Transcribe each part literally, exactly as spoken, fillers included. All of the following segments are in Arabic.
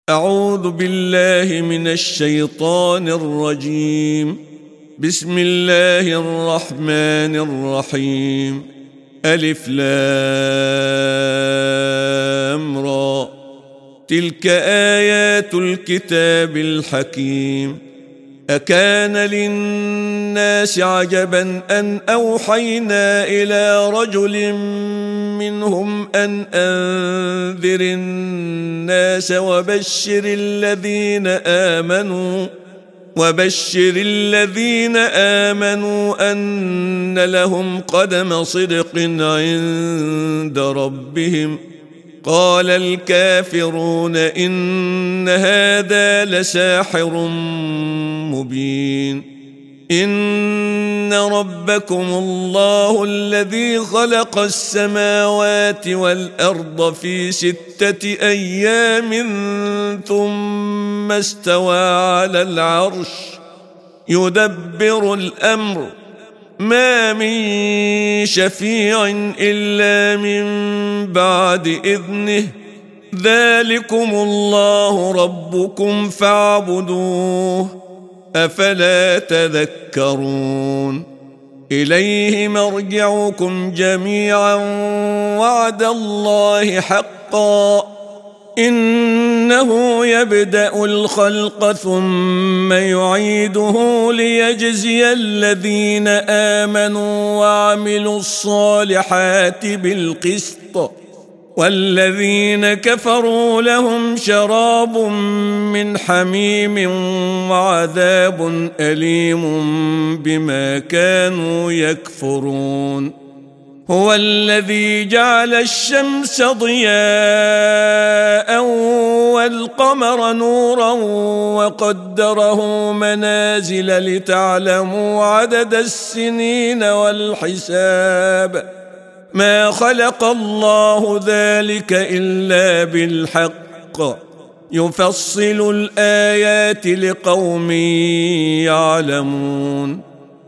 أعوذ بالله من الشيطان الرجيم. بسم الله الرحمن الرحيم. ألف لام را. تلك آيات الكتاب الحكيم. أكان للناس عجبا أن أوحينا إلى رجل منهم أن أنذر الناس وبشر الذين آمنوا وبشر الذين آمنوا أن لهم قدم صدق عند ربهم. قال الكافرون إن هذا لساحر مبين. إن ربكم الله الذي خلق السماوات والأرض في ستة أيام ثم استوى على العرش يدبر الأمر ما من شفيع إلا من بعد إذنه ذلكم الله ربكم فاعبدوه أفلا تذكرون. إليه مرجعكم جميعا وعد الله حقا إنه يبدأ الخلق ثم يعيده ليجزي الذين آمنوا وعملوا الصالحات بالقسط والذين كفروا لهم شراب من حميم وعذاب أليم بما كانوا يكفرون. هو الذي جعل الشمس ضياء والقمر نورا وقدره منازل لتعلموا عدد السنين والحساب ما خلق الله ذلك إلا بالحق يفصل الآيات لقوم يعلمون.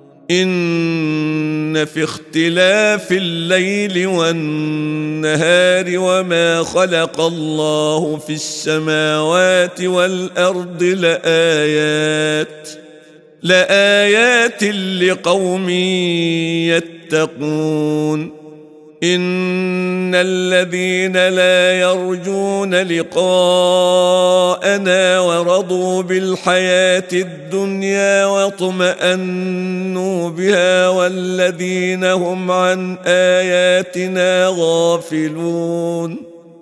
إن في اختلاف الليل والنهار وما خلق الله في السماوات والأرض لآيات لآيات لقوم يتقون. إن الذين لا يرجون لقاءنا ورضوا بالحياة الدنيا واطمأنوا بها والذين هم عن آياتنا غافلون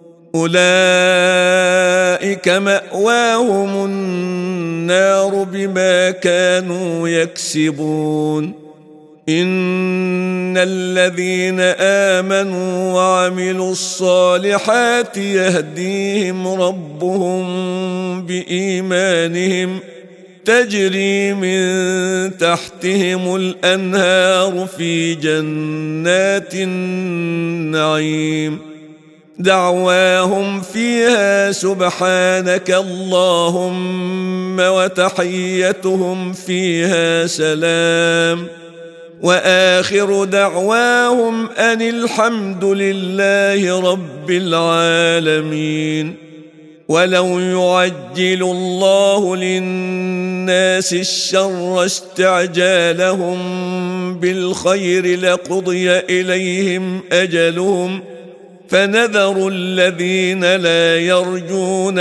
أولئك مأواهم النار بما كانوا يكسبون. إن الذين آمنوا وعملوا الصالحات يهديهم ربهم بإيمانهم تجري من تحتهم الأنهار في جنات النعيم دعواهم فيها سبحانك اللهم وتحيتهم فيها سلام وآخر دعواهم أن الحمد لله رب العالمين. ولو يعجل الله للناس الشر استعجالهم بالخير لقضي إليهم أجلهم فنذر الذين لا يرجون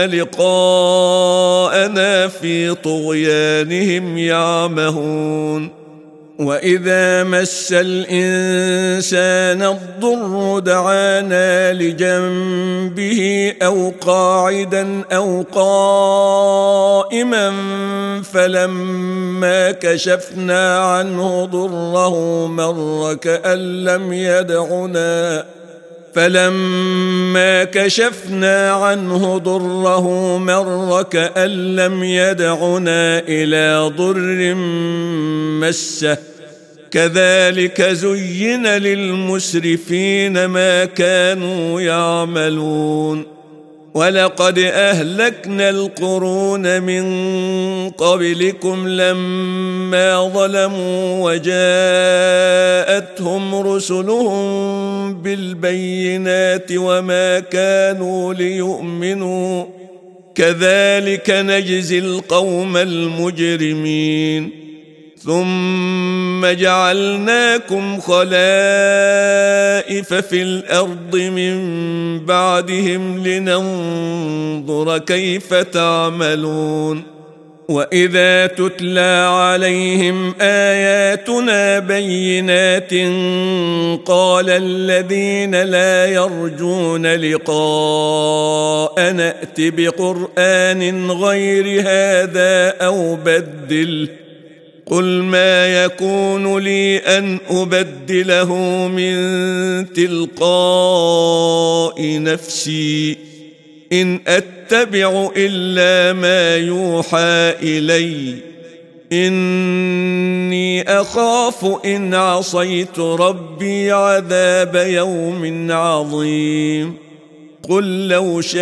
لقاءنا في طغيانهم يعمهون. وإذا مس الإنسان الضر دعانا لجنبه أو قاعدا أو قائما فلما كشفنا عنه ضره مر كأن لم يدعنا فلما كشفنا عنه ضره مر كأن لم يدعنا إلى ضر مسه كذلك زين للمسرفين ما كانوا يعملون. ولقد أهلكنا القرون من قبلكم لما ظلموا وجاءتهم رسلهم بالبينات وما كانوا ليؤمنوا كذلك نجزي القوم المجرمين ثم جعلناكم خلائف في الأرض من بعدهم لننظر كيف تعملون وإذا تتلى عليهم آياتنا بينات قال الذين لا يرجون لقاء نأت بقرآن غير هذا أو بدله قل ما يكون لي أن أبدله من تلقاء نفسي إن أتبع إلا ما يوحى إلي إني أخاف إن عصيت ربي عذاب يوم عظيم قل لو شاء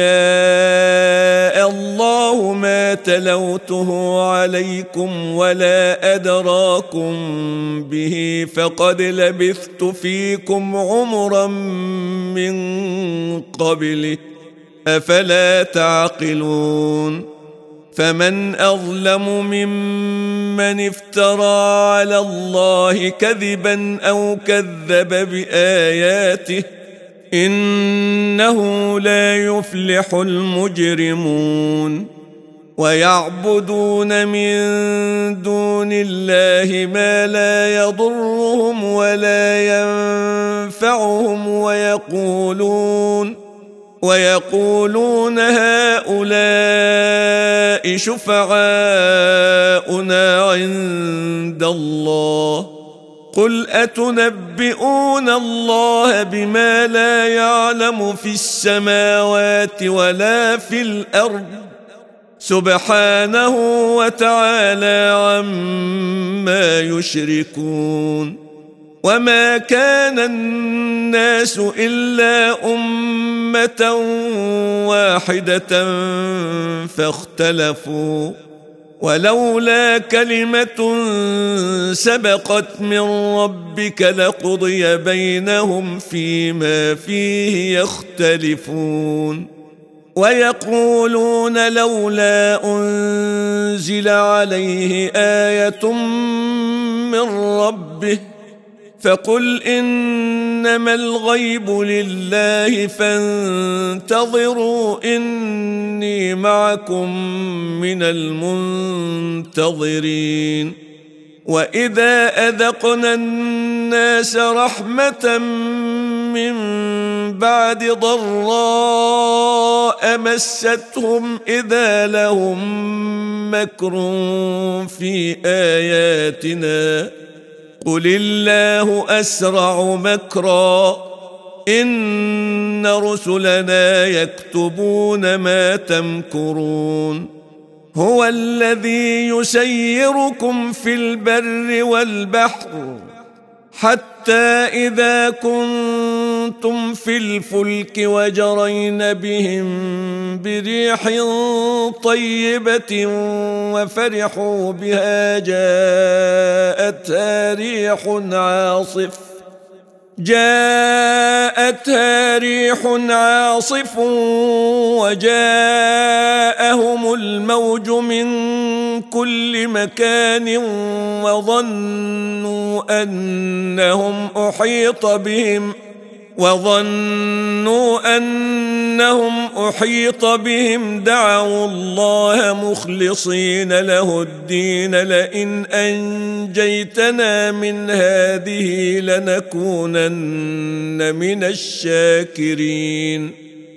الله ما تلوته عليكم ولا أدراكم به فقد لبثت فيكم عمرا من قبله أفلا تعقلون فمن أظلم ممن افترى على الله كذبا أو كذب بآياته إنه لا يفلح المجرمون ويعبدون من دون الله ما لا يضرهم ولا ينفعهم ويقولون ويقولون هؤلاء شفعاؤنا عند الله قل أتنبئون الله بما لا يعلم في السماوات ولا في الأرض سبحانه وتعالى عما يشركون وما كان الناس إلا أمة واحدة فاختلفوا ولولا كلمة سبقت من ربك لقضي بينهم فيما فيه يختلفون ويقولون لولا أنزل عليه آية من ربه فقل إنما الغيب لله فانتظروا إني معكم من المنتظرين وإذا أذقنا الناس رحمة من بعد ضراء مستهم إذا لهم مكر في آياتنا قل الله أسرع مكرا إن رسلنا يكتبون ما تمكرون هو الذي يسيركم في البر والبحر حتى إذا كنتم في الفلك وجرين بهم بريح طيبة وفرحوا بها جاءتها ريح عاصف جاءتها ريح عاصف وجاءهم الموج من كل مكان وظنوا أنهم أحيط بهم وظنوا أنهم أحيط بهم دعوا الله مخلصين له الدين لئن أنجيتنا من هذه لنكونن من الشاكرين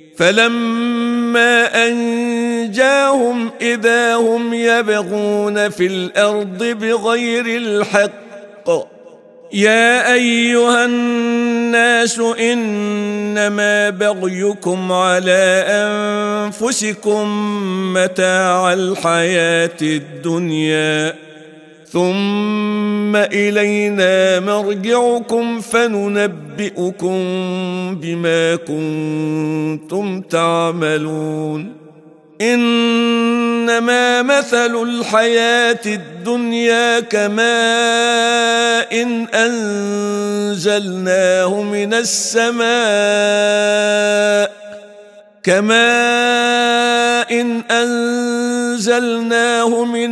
فلما أنجاهم إذا هم يبغون في الأرض بغير الحق يا أيها الناس إنما بغيكم على أنفسكم متاع الحياة الدنيا ثم إلينا مرجعكم فننبئكم بما كنتم تعملون إنما مثل الحياة الدنيا كماء إن أنزلناه من السماء كماء إن أنزلناه من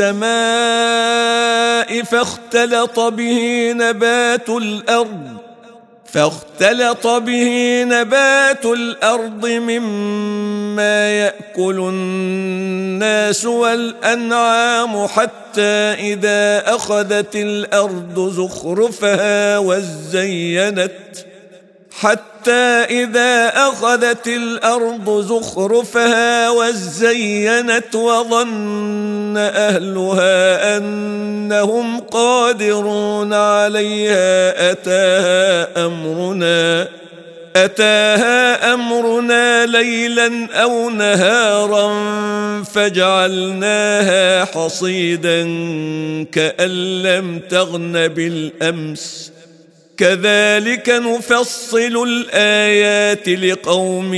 السماء فاختلط به نبات الأرض فاختلط به نبات الأرض مما يأكل الناس والأنعام حتى إذا أخذت الأرض زخرفها وزينت حتى إذا أخذت الأرض زخرفها وزينت وظن أهلها أنهم قادرون عليها أتاها أمرنا أتاها أمرنا ليلا أو نهارا فجعلناها حصيدا كأن لم تغن بالأمس كذلك نفصل الآيات لقوم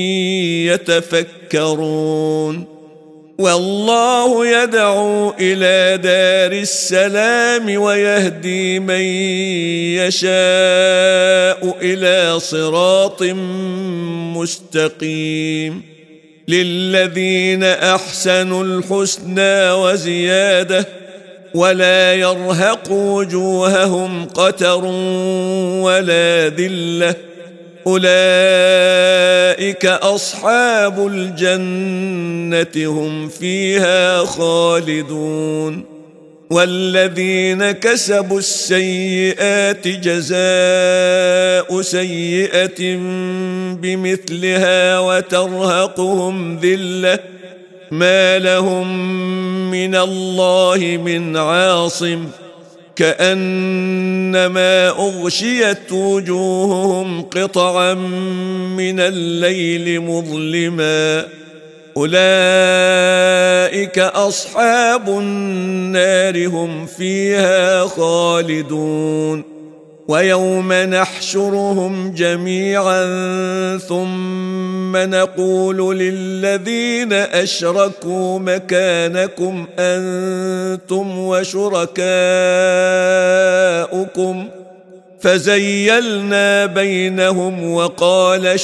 يتفكرون والله يدعو إلى دار السلام ويهدي من يشاء إلى صراط مستقيم للذين أحسنوا الحسنى وزيادة ولا يرهق وجوههم قتر ولا ذلة أولئك أصحاب الجنة هم فيها خالدون والذين كسبوا السيئات جزاء سيئة بمثلها وترهقهم ذلة ما لهم من الله من عاصم كأنما أغشيت وجوههم قطعا من الليل مظلما أولئك أصحاب النار هم فيها خالدون ويوم نحشرهم جميعا ثم نقول للذين أشركوا مكانكم أنتم وشركاؤكم فزيلنا بينهم وقال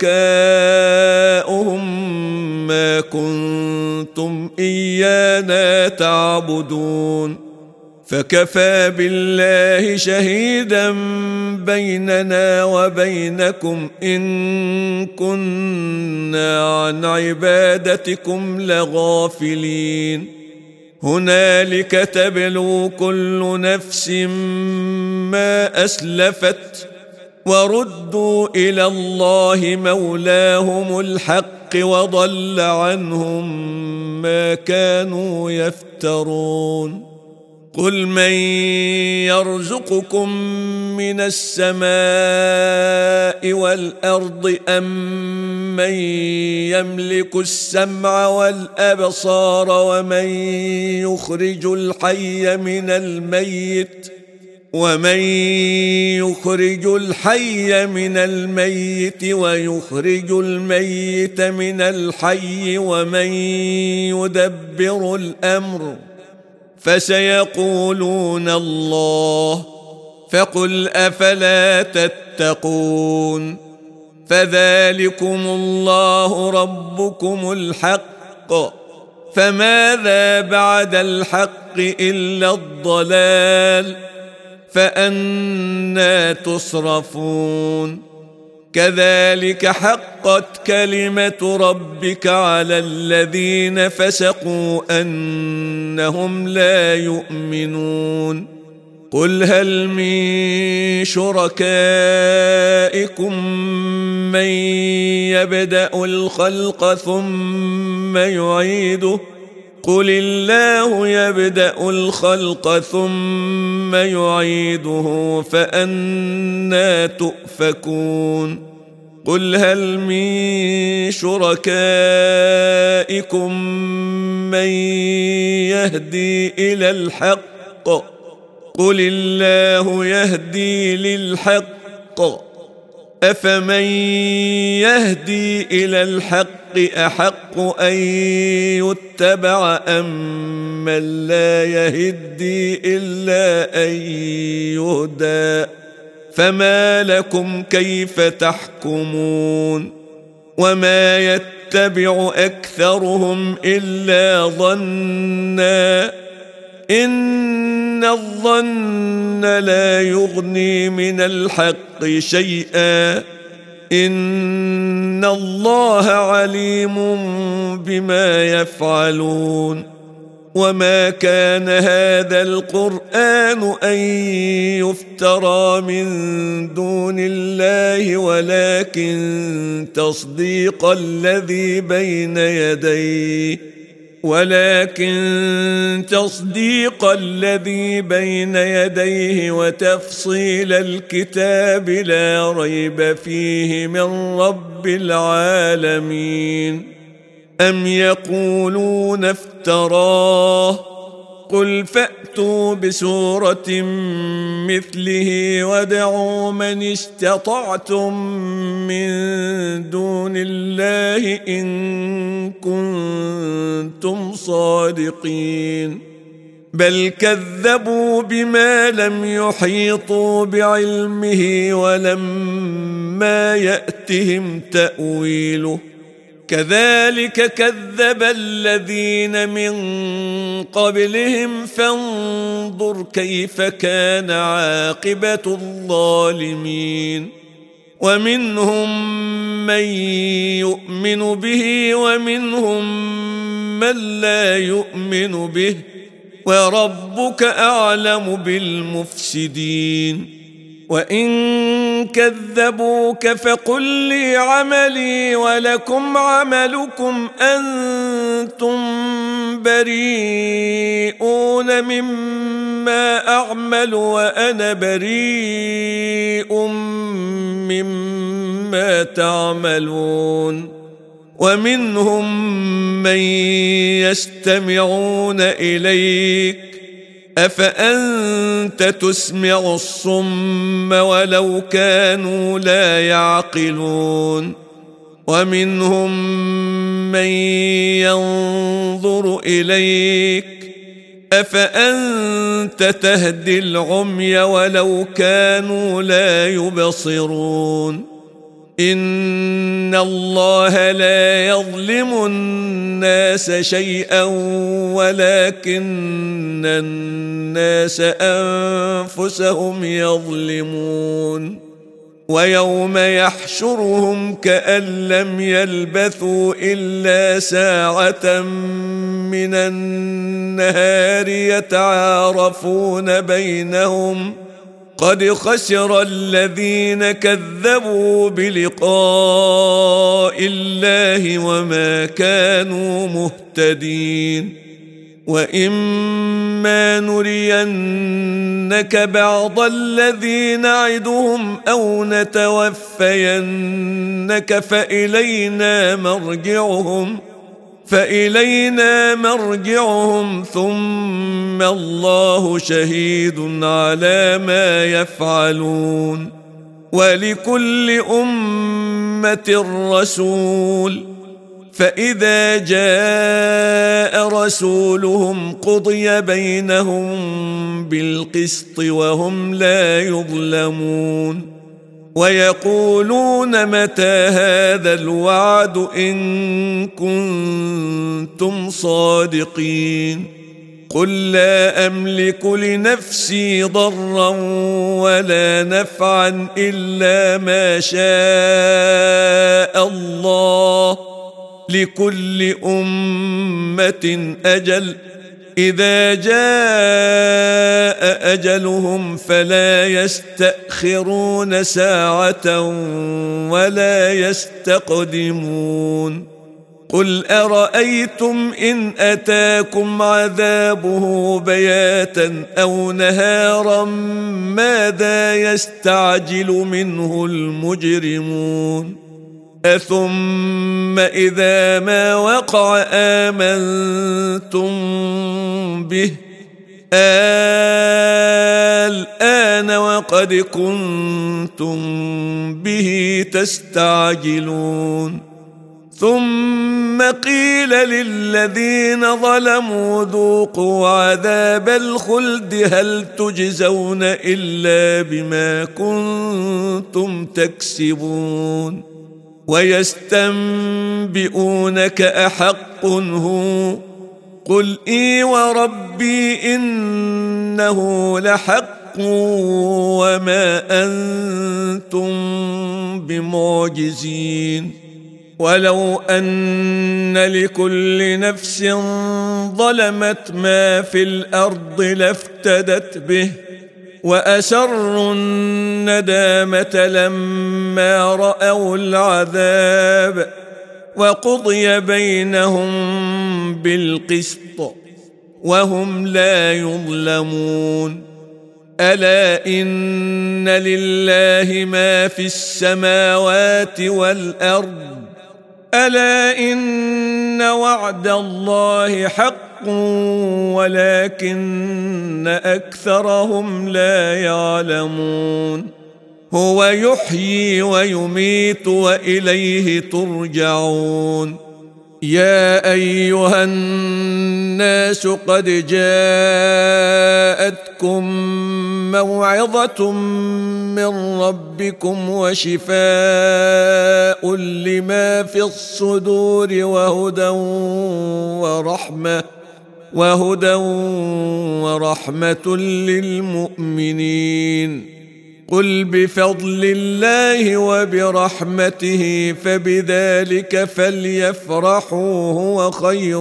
شركاؤهم ما كنتم إيانا تعبدون فكفى بالله شهيدا بيننا وبينكم إن كنا عن عبادتكم لغافلين هنالك تبلو كل نفس ما أسلفت وردوا إلى الله مولاهم الحق وضل عنهم ما كانوا يفترون قل من يرزقكم من السماء والأرض أم من يملك السمع والأبصار ومن يخرج الحي من الميت ومن يخرج الحي من الميت ويخرج الميت من الحي ومن يدبر الأمر فسيقولون الله فقل أفلا تتقون فذلكم الله ربكم الحق فماذا بعد الحق إلا الضلال فأنى تصرفون كذلك حقت كلمة ربك على الذين فسقوا أنهم لا يؤمنون قل هل من شركائكم من يبدأ الخلق ثم يعيده قل الله يبدأ الخلق ثم يعيده فأنى تؤفكون قل هل من شركائكم من يهدي إلى الحق قل الله يهدي للحق أفمن يهدي إلى الحق أحق أن يتبع أم من لا يهدي إلا أن يهدى فما لكم كيف تحكمون وما يتبع أكثرهم إلا ظنا إن الظن لا يغني من الحق شيئا إن الله عليم بما يفعلون وما كان هذا القرآن أن يفترى من دون الله ولكن تصديق الذي بين يديه ولكن تصديق الذي بين يديه وتفصيل الكتاب لا ريب فيه من رب العالمين أم يقولون افتراه قل فأتوا بسورة مثله وادعوا من استطعتم من دون الله إن كنتم صادقين بل كذبوا بما لم يحيطوا بعلمه ولما يأتهم تأويله كذلك كذب الذين من قبلهم فانظر كيف كان عاقبة الظالمين ومنهم من يؤمن به ومنهم من لا يؤمن به وربك أعلم بالمفسدين وإن كذبوك فقل لي عملي ولكم عملكم أنتم بريئون مما أعمل وأنا بريء مما تعملون ومنهم من يستمعون إليك أفأنت تسمع الصم ولو كانوا لا يعقلون ومنهم من ينظر إليك أفأنت تهدي العمي ولو كانوا لا يبصرون إن الله لا يظلم الناس شيئا ولكن الناس أنفسهم يظلمون ويوم يحشرهم كأن لم يلبثوا إلا ساعة من النهار يتعارفون بينهم قد خسر الذين كذبوا بلقاء الله وما كانوا مهتدين وإما نرينك بعض الذي نعدهم أو نتوفينك فإلينا مرجعهم فإلينا مرجعهم ثم الله شهيد على ما يفعلون ولكل أمة رسول فإذا جاء رسولهم قضي بينهم بالقسط وهم لا يظلمون ويقولون متى هذا الوعد إن كنتم صادقين قل لا أملك لنفسي ضرا ولا نفعا إلا ما شاء الله لكل أمة أجل إذا جاء أجلهم فلا يستأخرون ساعة ولا يستقدمون قل أرأيتم إن أتاكم عذابه بياتا أو نهارا ماذا يستعجل منه المجرمون أثم إذا ما وقع آمنتم به الآن وقد كنتم به تستعجلون ثم قيل للذين ظلموا ذوقوا عذاب الخلد هل تجزون إلا بما كنتم تكسبون ويستنبئونك أحق هو قل إي وربي إنه لحق وما أنتم بمعجزين ولو أن لكل نفس ظلمت ما في الأرض لافتدت به وأسروا الندامة لما رأوا العذاب وقضي بينهم بالقسط وهم لا يظلمون ألا إن لله ما في السماوات والأرض ألا إن وعد الله حق ولكن أكثرهم لا يعلمون هو يحيي ويميت وإليه ترجعون يا أيها الناس قد جاءتكم موعظة من ربكم وشفاء لما في الصدور وهدى ورحمة وهدى ورحمة للمؤمنين قل بفضل الله وبرحمته فبذلك فليفرحوا هو خير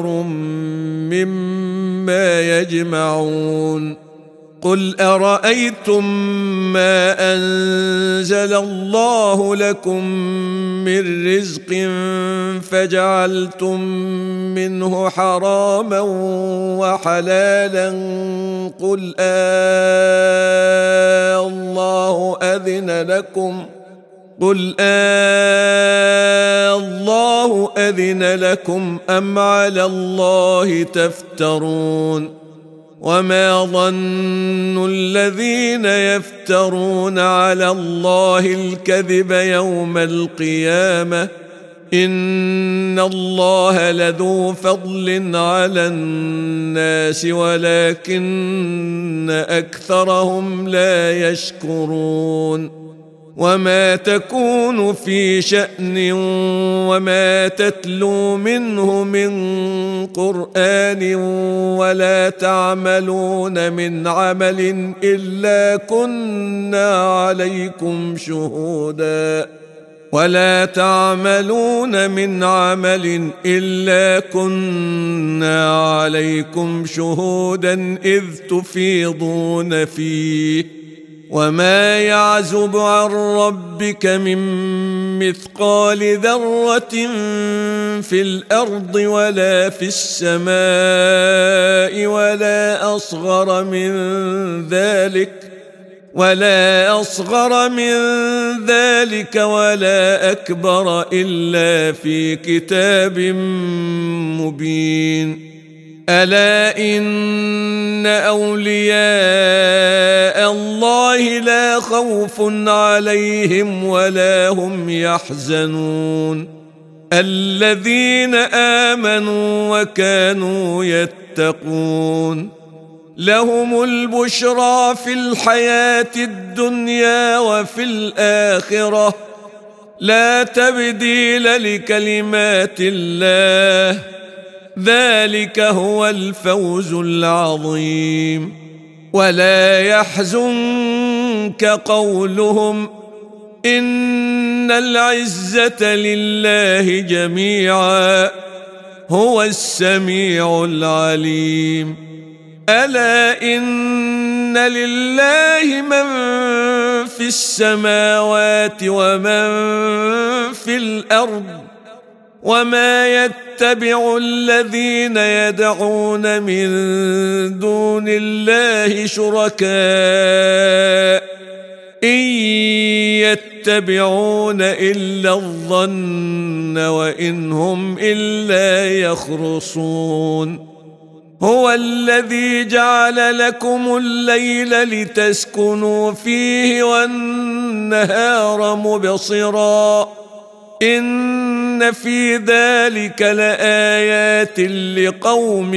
مما يجمعون قل أرأيتم ما أنزل الله لكم من رزق فجعلتم منه حراما وحلالا قل آه الله أذن لكم قل آه الله أذن لكم أم على الله تفترون وما ظن الذين يفترون على الله الكذب يوم القيامة إن الله لذو فضل على الناس ولكن أكثرهم لا يشكرون وما تكون في شأن وما تتلو منه من قرآن ولا تعملون من عمل إلا كنا عليكم شهودا ولا تعملون من عمل إلا كنا عليكم شهودا إذ تفيضون فيه وما يعزب عن ربك من مثقال ذرة في الأرض ولا في السماء ولا أصغر من ذلك ولا أصغر من ذلك ولا أكبر إلا في كتاب مبين ألا إن أولياء الله لا خوف عليهم ولا هم يحزنون الذين آمنوا وكانوا يتقون لهم البشرى في الحياة الدنيا وفي الآخرة لا تبديل لكلمات الله ذلك هو الفوز العظيم ولا يحزنك قولهم إن العزة لله جميعا هو السميع العليم ألا إن لله من في السماوات ومن في الأرض وما يتبع الذين يدعون من دون الله شركاء إن يتبعون إلا الظن وإن هم إلا يخرصون هو الذي جعل لكم الليل لتسكنوا فيه والنهار مبصرا إن في ذلك لآيات لقوم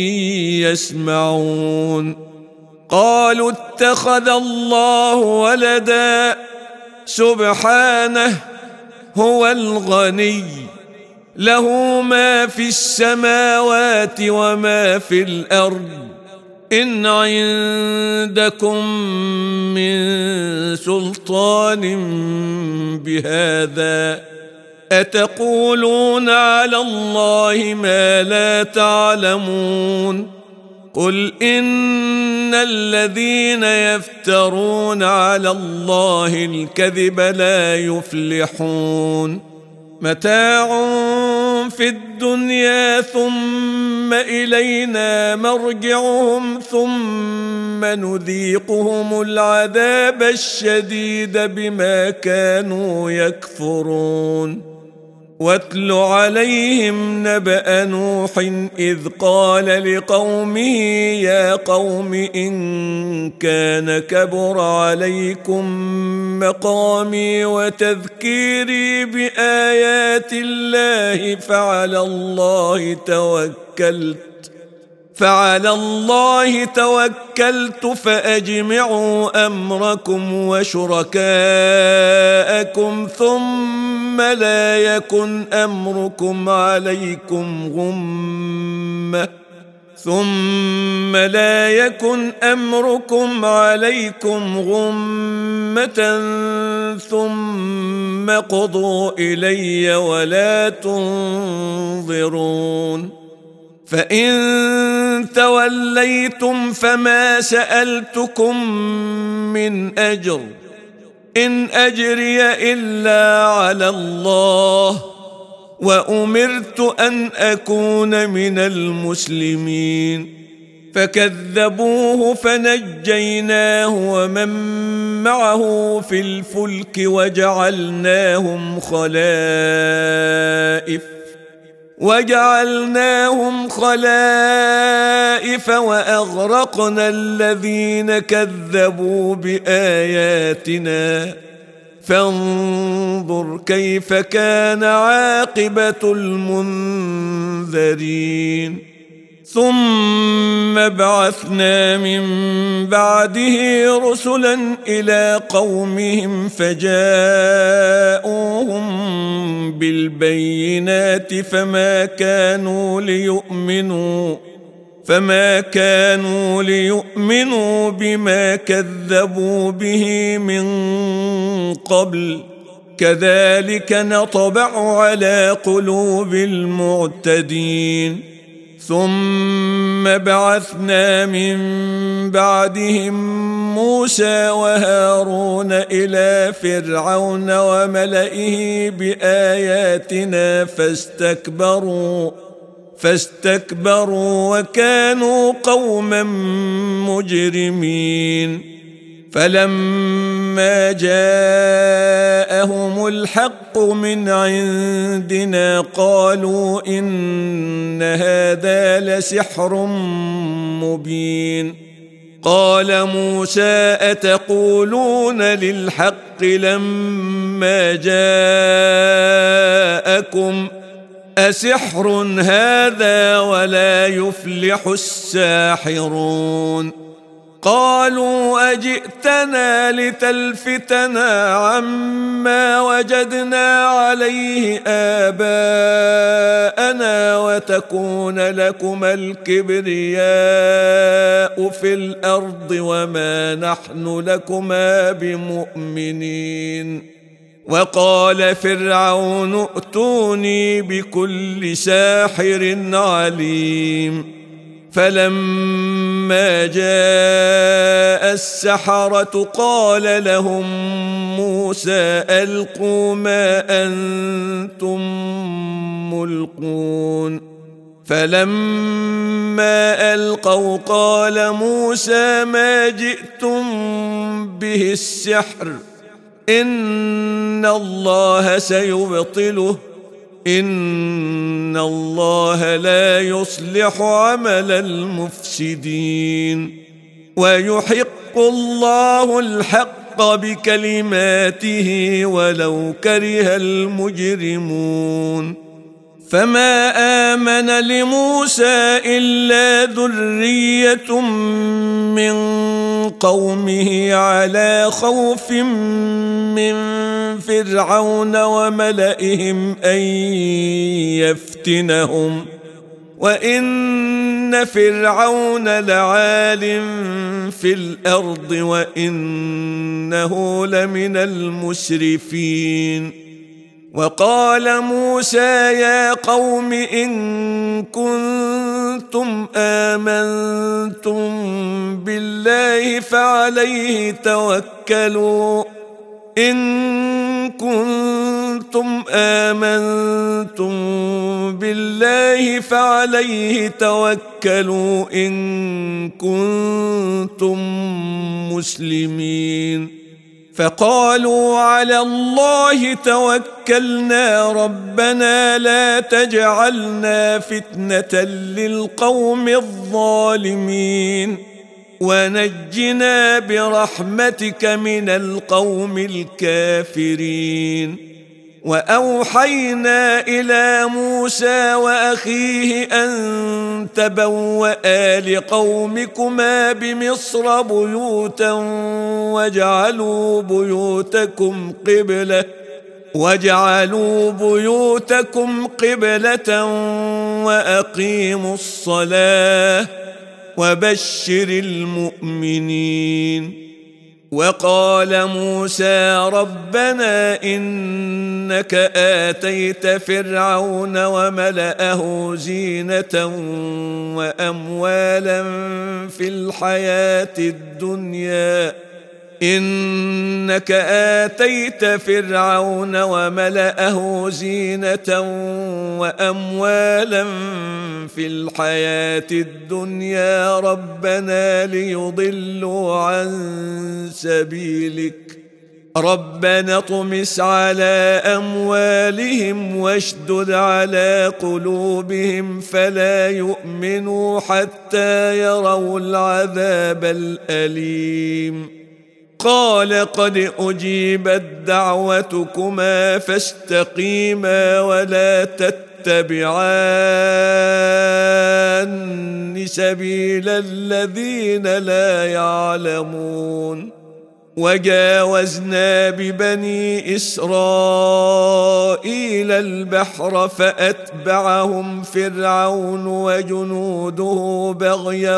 يسمعون قالوا اتخذ الله ولدا سبحانه هو الغني له ما في السماوات وما في الأرض إن عندكم من سلطان بهذا أتقولون على الله ما لا تعلمون قل إن الذين يفترون على الله الكذب لا يفلحون متاع في الدنيا ثم إلينا مرجعهم ثم نذيقهم العذاب الشديد بما كانوا يكفرون واتل عليهم نبأ نوح إذ قال لقومه يا قوم إن كان كبر عليكم مقامي وتذكيري بآيات الله فعلى الله توكلت فعلى الله توكلت فأجمعوا أمركم وشركاءكم ثم لا يكن أمركم عليكم غمة ثم لا يكن أمركم عليكم غمة ثم قضوا إلي ولا تنظرون فإن توليتم فما سألتكم من أجر إن أجري إلا على الله وأمرت أن أكون من المسلمين فكذبوه فنجيناه ومن معه في الفلك وجعلناهم خلائف وجعلناهم خلائف وأغرقنا الذين كذبوا بآياتنا فانظر كيف كان عاقبة المنذرين ثم بعثنا من بعده رسلا إلى قومهم فجاءوهم بالبينات فما كانوا ليؤمنوا فما كانوا ليؤمنوا بما كذبوا به من قبل كذلك نطبع على قلوب المعتدين ثم بعثنا من بعدهم موسى وهارون إلى فرعون وملئه بآياتنا فاستكبروا فاستكبروا وكانوا قوما مجرمين فلما جاءهم الحق من عندنا قالوا إن هذا لسحر مبين قال موسى أتقولون للحق لما جاءكم أسحر هذا ولا يفلح الساحرون قالوا أجئتنا لتلفتنا عما وجدنا عليه آباءنا وتكون لكما الكبرياء في الأرض وما نحن لكما بمؤمنين وقال فرعون ائتوني بكل ساحر عليم فلما جاء السحرة قال لهم موسى ألقوا ما أنتم ملقون فلما ألقوا قال موسى ما جئتم به السحر إن الله سيبطله إن الله لا يصلح عمل المفسدين ويحق الله الحق بكلماته ولو كره المجرمون فما آمن لموسى إلا ذرية من قومه على خوف من فرعون وملئهم أن يفتنهم وإن فرعون لعال في الأرض وإنه لمن المسرفين. وقال موسى يا قوم إن كنتم آمنتم بالله فعليه توكلوا إن كنتم آمنتم بالله فعليه توكلوا إن كنتم مسلمين. فقالوا على الله توكلنا ربنا لا تجعلنا فتنة للقوم الظالمين ونجنا برحمتك من القوم الكافرين. وأوحينا إلى موسى وأخيه أن تبوأ لقومكما بمصر بيوتا واجعلوا بيوتكم قبلة واجعلوا بيوتكم قبلة وأقيموا الصلاة وبشر المؤمنين. وقال موسى ربنا إنك آتيت فرعون وملأه زينة وأموالا في الحياة الدنيا إنك آتيت فرعون وملأه زينة وأموالا في الحياة الدنيا ربنا ليضلوا عن سبيلك ربنا اطمس على أموالهم واشدد على قلوبهم فلا يؤمنوا حتى يروا العذاب الأليم. قال قد أجيبت دعوتكما فاستقيما ولا تتبعان سبيل الذين لا يعلمون. وجاوزنا ببني إسرائيل البحر فأتبعهم فرعون وجنوده بغيا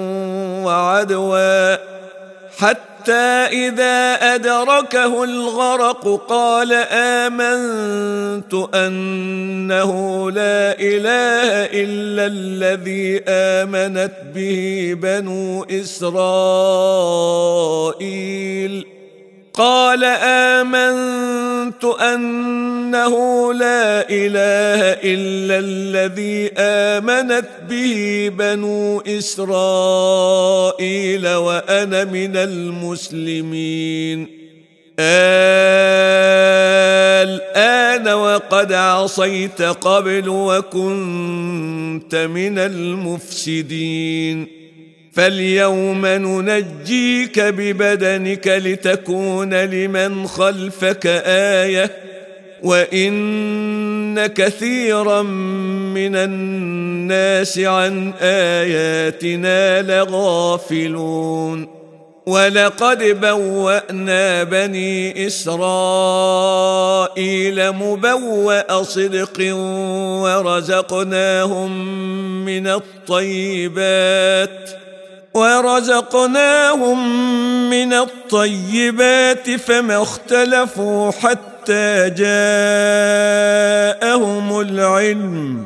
وعدوا حتى إذا أدركه الغرق قال آمنت أنه لا إله إلا الذي آمنت به بنو إسرائيل قال آمنت أنه لا إله إلا الذي آمنت به بنو إسرائيل وأنا من المسلمين. الآن وقد عصيت قبل وكنت من المفسدين فاليوم ننجيك ببدنك لتكون لمن خلفك آية وإن كثيرا من الناس عن آياتنا لغافلون. ولقد بوأنا بني إسرائيل مبوأ صدق ورزقناهم من الطيبات ورزقناهم من الطيبات فما اختلفوا حتى جاءهم العلم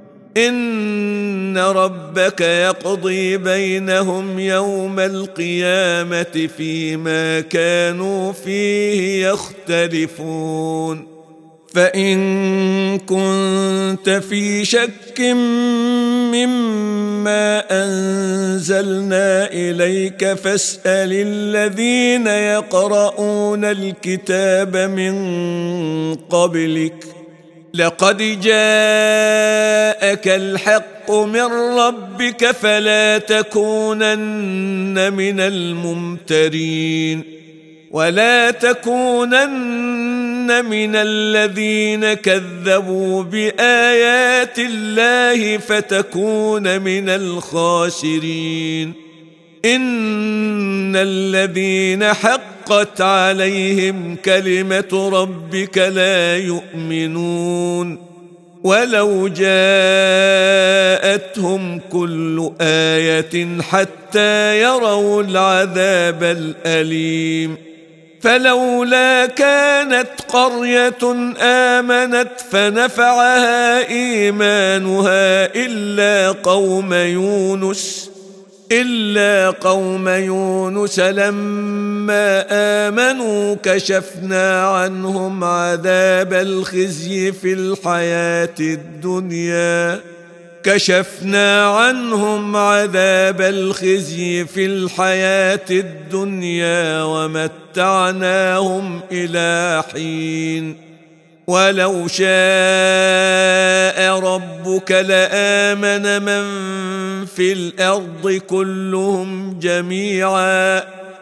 إن ربك يقضي بينهم يوم القيامة فيما كانوا فيه يختلفون. فإن كنت في شك مما أنزلنا إليك فاسأل الذين يقرؤون الكتاب من قبلك لقد جاءك الحق من ربك فلا تكونن من الممترين ولا تكونن من الذين كذبوا بآيات الله فتكون من الخاسرين. إن الذين حقت عليهم كلمة ربك لا يؤمنون ولو جاءتهم كل آية حتى يروا العذاب الأليم فلولا كانت قرية آمنت فنفعها إيمانها إلا قوم يونس إلا قوم يونس لما آمنوا كشفنا عنهم عذاب الخزي في الحياة الدنيا كشفنا عنهم عذاب الخزي في الحياة الدنيا ومتعناهم إلى حين ولو شاء ربك لآمن من في الأرض كلهم جميعا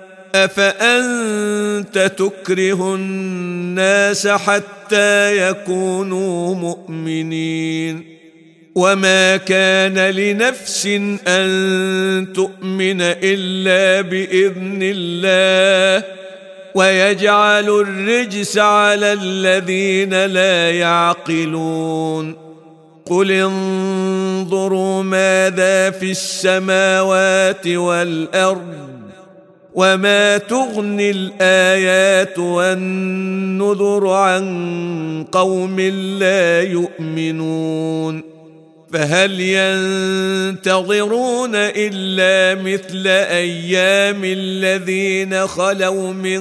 أفأنت تكره الناس حتى يكونوا مؤمنين وما كان لنفس أن تؤمن إلا بإذن الله ويجعل الرجس على الذين لا يعقلون قل انظروا ماذا في السماوات والأرض وما تغني الآيات والنذر عن قوم لا يؤمنون فهل ينتظرون إلا مثل أيام الذين خلوا من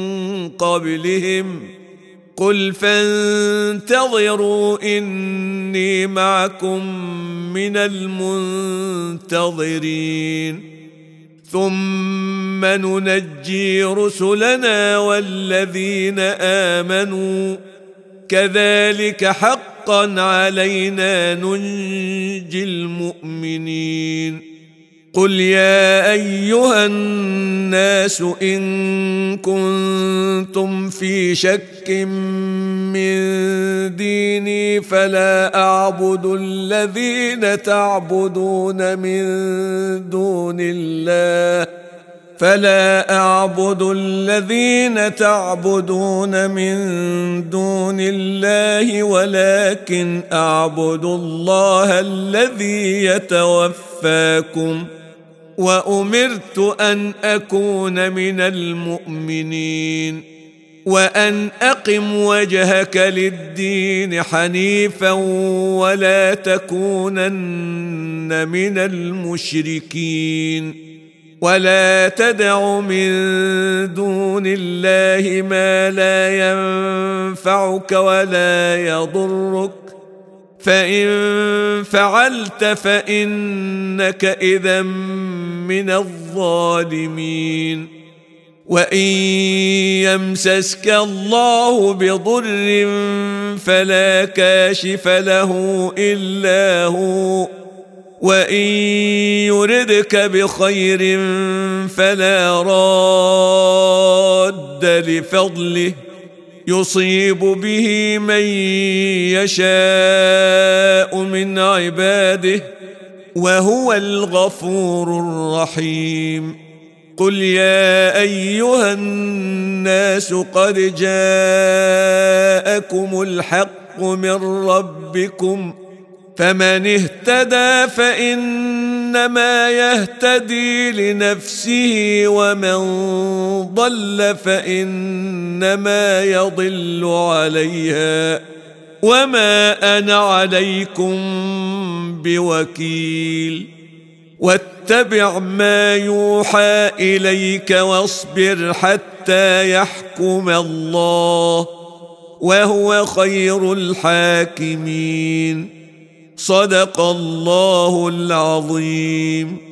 قبلهم قل فانتظروا إني معكم من المنتظرين ثم ننجي رسلنا والذين آمنوا كذلك حقا علينا ننجي المؤمنين قل يا أيها الناس إن كنتم في شك من ديني فلا أعبد الذين تعبدون من دون الله فلا أعبد الذين تعبدون من دون الله ولكن أعبد الله الذي يتوفاكم وأمرت أن أكون من المؤمنين وأن أقم وجهك للدين حنيفا ولا تكونن من المشركين ولا تدع من دون الله ما لا ينفعك ولا يضرك فإن فعلت فإنك إذا من الظالمين وإن يمسسك الله بضر فلا كاشف له إلا هو وإن يردك بخير فلا راد لفضله يصيب به من يشاء من عباده وهو الغفور الرحيم قل يا أيها الناس قد جاءكم الحق من ربكم فمن اهتدى فإنما يهتدي لنفسه ومن ضل فإنما يضل عليها وما أنا عليكم بوكيل واتبع ما يوحى إليك واصبر حتى يحكم الله وهو خير الحاكمين صدق الله العظيم.